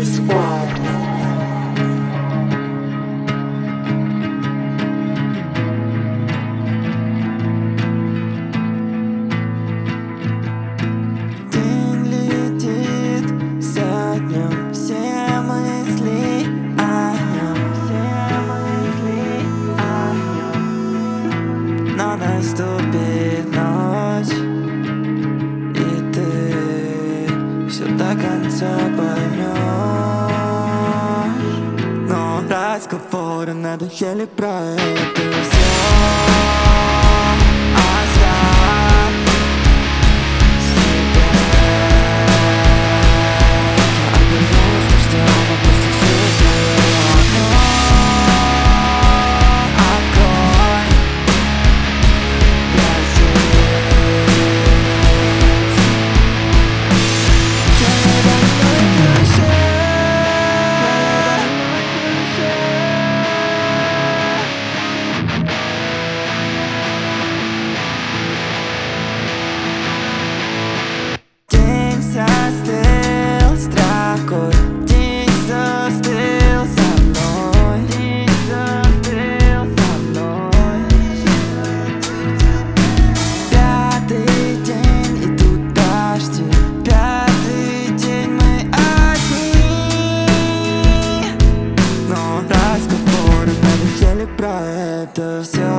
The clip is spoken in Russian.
Squad. День летит за днем, все мысли о нем, но наступит ночь, и ты все до конца поймешь. Но разговоры надоели про это все. Застыл строкой, день застыл со мной, Пятый день, и тут дожди, пятый день мы одни. Но разговоры надоели про это все.